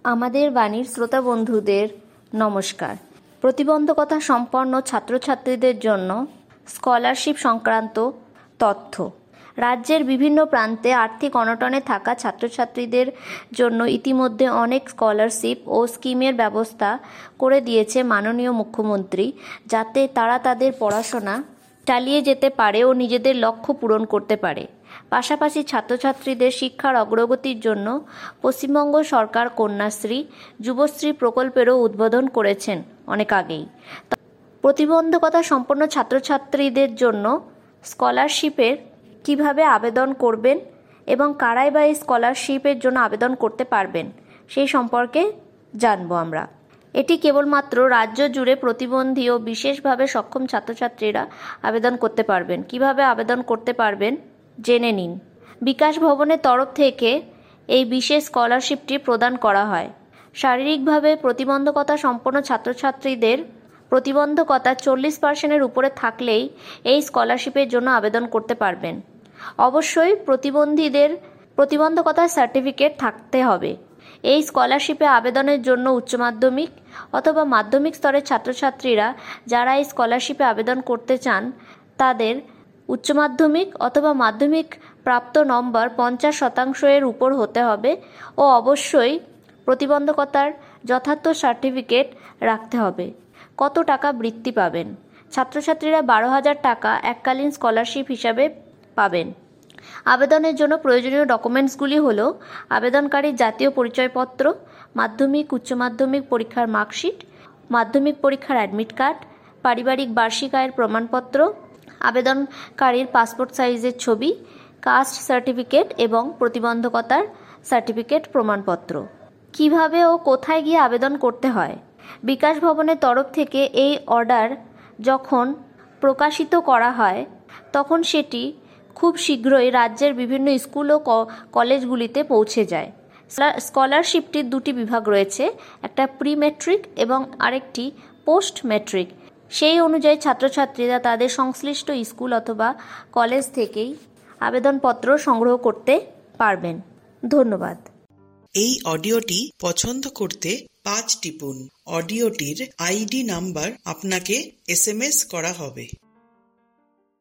আমাদের বাণীর শ্রোতা বন্ধুদের নমস্কার। প্রতিবন্ধকতা সম্পন্ন ছাত্রছাত্রীদের জন্য স্কলারশিপ সংক্রান্ত তথ্য। রাজ্যের বিভিন্ন প্রান্তে আর্থিক অনটনে থাকা ছাত্রছাত্রীদের জন্য ইতিমধ্যে অনেক স্কলারশিপ ও স্কিমের ব্যবস্থা করে দিয়েছে মাননীয় মুখ্যমন্ত্রী, যাতে তারা তাদের পড়াশোনা চালিয়ে যেতে পারে ও নিজেদের লক্ষ্য পূরণ করতে পারে। পাশাপাশি ছাত্রছাত্রীদের শিক্ষার অগ্রগতির জন্য পশ্চিমবঙ্গ সরকার কন্যাশ্রী, যুবশ্রী প্রকল্পেরও উদ্বোধন করেছেন অনেক আগেই। প্রতিবন্ধকতা সম্পন্ন ছাত্রছাত্রীদের জন্য স্কলারশিপের কিভাবে আবেদন করবেন এবং কারাই বা এই স্কলারশিপের জন্য আবেদন করতে পারবেন সেই সম্পর্কে জানবো আমরা। এটি কেবলমাত্র রাজ্য জুড়ে প্রতিবন্ধী ও বিশেষভাবে সক্ষম ছাত্রছাত্রীরা আবেদন করতে পারবেন। কিভাবে আবেদন করতে পারবেন জেনে নিন। বিকাশ ভবনের তরফ থেকে এই বিশেষ স্কলারশিপটি প্রদান করা হয়। শারীরিকভাবে প্রতিবন্ধকতা সম্পন্ন ছাত্রছাত্রীদের প্রতিবন্ধকতা 40% উপরে থাকলেই এই স্কলারশিপের জন্য আবেদন করতে পারবেন। অবশ্যই প্রতিবন্ধীদের প্রতিবন্ধকতার সার্টিফিকেট থাকতে হবে। এই স্কলারশিপে আবেদনের জন্য উচ্চ মাধ্যমিক অথবা মাধ্যমিক স্তরের ছাত্রছাত্রীরা যারা এই স্কলারশিপে আবেদন করতে চান তাদের উচ্চ মাধ্যমিক অথবা মাধ্যমিক প্রাপ্ত নম্বর 50% উপর হতে হবে ও অবশ্যই প্রতিবন্ধকতার যথার্থ সার্টিফিকেট রাখতে হবে। কত টাকা বৃত্তি পাবেন? ছাত্রছাত্রীরা 12,000 টাকা এককালীন স্কলারশিপ হিসাবে পাবেন। আবেদনের জন্য প্রয়োজনীয় ডকুমেন্টসগুলি হলো আবেদনকারীর জাতীয় পরিচয়পত্র, মাধ্যমিক উচ্চ মাধ্যমিক পরীক্ষার মার্কশিট, মাধ্যমিক পরীক্ষার অ্যাডমিট কার্ড, পারিবারিক বার্ষিক আয়ের প্রমাণপত্র, আবেদনকারীর পাসপোর্ট সাইজের ছবি, কাস্ট সার্টিফিকেট এবং প্রতিবন্ধকতার সার্টিফিকেট প্রমাণপত্র। কিভাবে ও কোথায় গিয়ে আবেদন করতে হয়? বিকাশ ভবনের তরফ থেকে এই অর্ডার যখন প্রকাশিত করা হয় তখন সেটি খুব শীঘ্রই রাজ্যের বিভিন্ন স্কুল ও কলেজগুলিতে পৌঁছে যায়। স্কলারশিপটির দুটি বিভাগ রয়েছে, একটা প্রি মেট্রিক এবং আরেকটি পোস্ট মেট্রিক। সেই অনুযায়ী ছাত্রছাত্রীরা তাদের সংশ্লিষ্ট স্কুল অথবা কলেজ থেকেই আবেদনপত্র সংগ্রহ করতে পারবেন। ধন্যবাদ। এই অডিওটি পছন্দ করতে 5 টিপুন। অডিওটির আইডি নাম্বার আপনাকে SMS করা হবে।